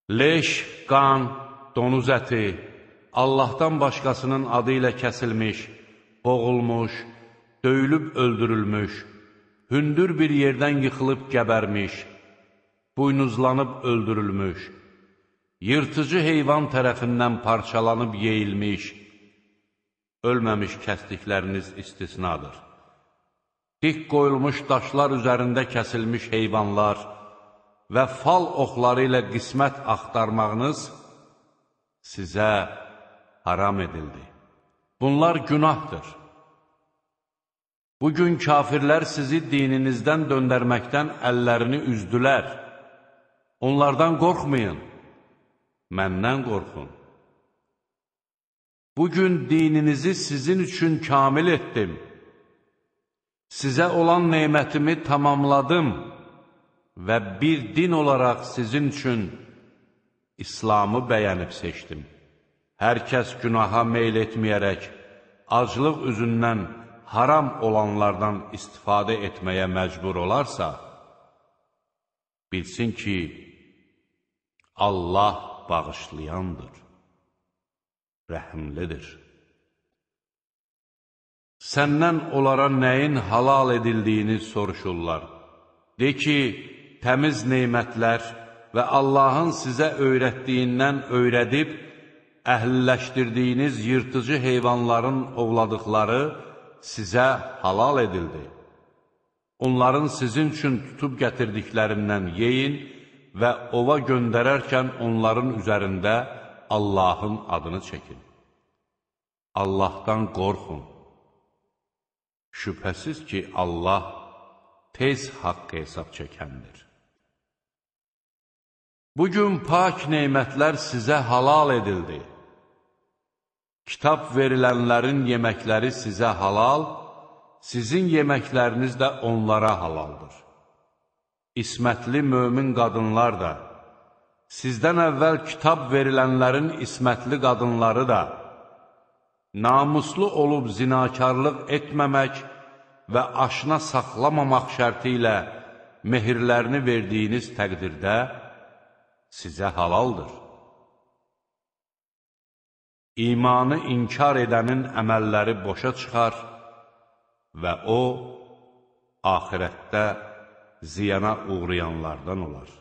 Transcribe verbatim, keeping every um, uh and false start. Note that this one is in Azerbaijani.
Leş, qan, donuz əti, Allahdan başqasının adı ilə kəsilmiş, boğulmuş, döyülüb öldürülmüş, hündür bir yerdən yıxılıb gəbərmiş, buynuzlanıb öldürülmüş, yırtıcı heyvan tərəfindən parçalanıb yeyilmiş, ölməmiş kəsdikləriniz istisnadır. Dik qoyulmuş daşlar üzərində kəsilmiş heyvanlar və fal oxları ilə qismət axtarmağınız sizə haram edildi. Bunlar günahdır. Bugün kafirlər sizi dininizdən döndərməkdən əllərini üzdülər. Onlardan qorxmayın, məndən qorxun. Bugün dininizi sizin üçün kamil etdim. Sizə olan neymətimi tamamladım və bir din olaraq sizin üçün İslamı bəyənib seçdim. Hər kəs günaha meyl etməyərək, aclıq üzündən haram olanlardan istifadə etməyə məcbur olarsa, bilsin ki, Allah bağışlayandır, rəhimlidir. Səndən onlara nəyin halal edildiyini soruşurlar. De ki, təmiz neymətlər və Allahın sizə öyrətdiyindən öyrədib, əhliləşdirdiyiniz yırtıcı heyvanların ovladıqları sizə halal edildi. Onların sizin üçün tutub gətirdiklərindən yeyin və ova göndərərkən onların üzərində Allahın adını çəkin. Allahdan qorxun. Şübhəsiz ki, Allah tez haqq hesab çəkəndir. Bugün pak neymətlər sizə halal edildi. Kitab verilənlərin yeməkləri sizə halal, sizin yeməkləriniz də onlara halaldır. İsmətli mömin qadınlar da, sizdən əvvəl kitab verilənlərin ismətli qadınları da, namuslu olub zinakarlıq etməmək və aşna saxlamamaq şərti ilə mehirlərini verdiyiniz təqdirdə sizə halaldır. İmanı inkar edənin əməlləri boşa çıxar və o, axirətdə ziyana uğrayanlardan olar.